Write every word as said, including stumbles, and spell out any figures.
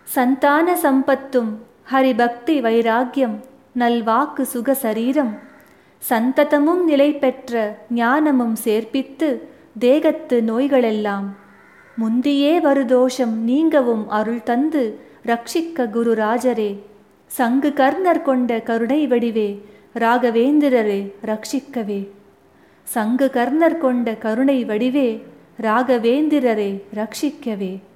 சந்தான சம்பத்தும் ஹரிபக்தி வைராக்கியம் நல்வாக்கு சுக சரீரம் சந்ததமும் நிலை பெற்ற ஞானமும் சேர்ப்பித்து தேகத்து நோய்களெல்லாம் முந்தியே வருதோஷம் நீங்கவும் அருள் தந்து ரட்சிக்க குருராஜரே, சங்கு கர்ணர் கொண்ட கருணை வடிவே ராகவேந்திரரே ரட்சிக்கவே. சங்கு கர்ணர் கொண்ட கருணை வடிவே ராகவேந்திரரே ரட்சிக்கவே.